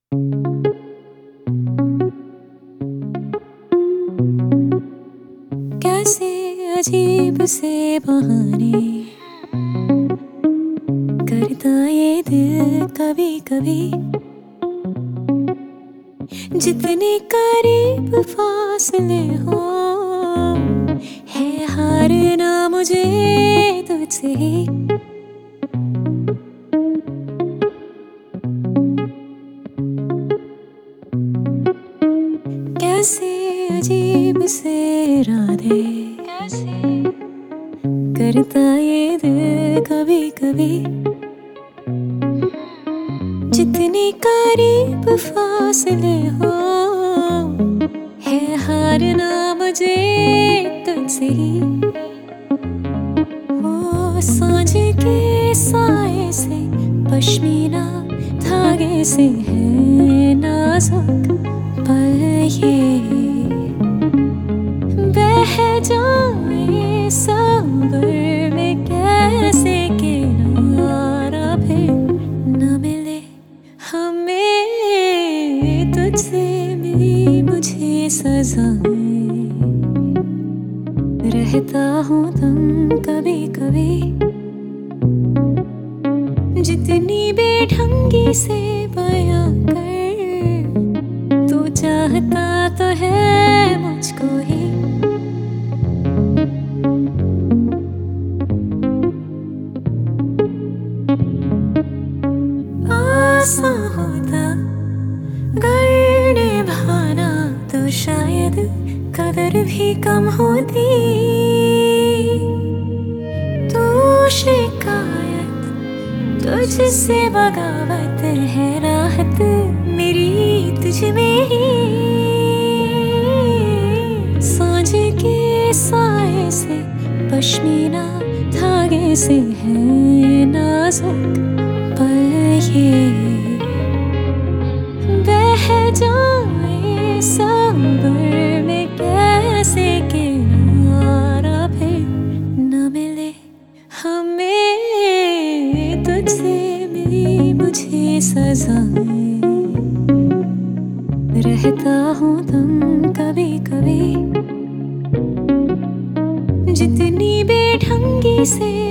कैसे अजीब से बहाने करता ये दिल कभी कभी। जितने करीब फासले हो है हारना मुझे तुझसे ही। कैसे अजीब से इरादे करता ये दिल कभी कभी। जितने करीब फासले हो है हारना मुझे तुझसे ही। वो सांझ के साए से पश्मीना धागे से है नाजुक पल ये बह जाए सांबर में कैसे किनारा फिर न मिले हमें। तुझसे मिली मुझे सजाएं रहता हूँ तुम कभी कभी। जितनी बेढंगी से बयां कर तू चाहता तो है मुझको ही। आसान होता अगर निभाना तो शायद कदर भी कम होती। तू शिकायत तुझसे बगावत है राहत मेरी तुझ में ही। सांझ के साए से पश्मीना धागे से है नाजुक पल ये बह जाए सांबर में कैसे किनारा फिर न मिले हमें। तुझसे मिली मुझे सजाएं रहता हूँ तुम कभी कभी। जितनी बेढंगी से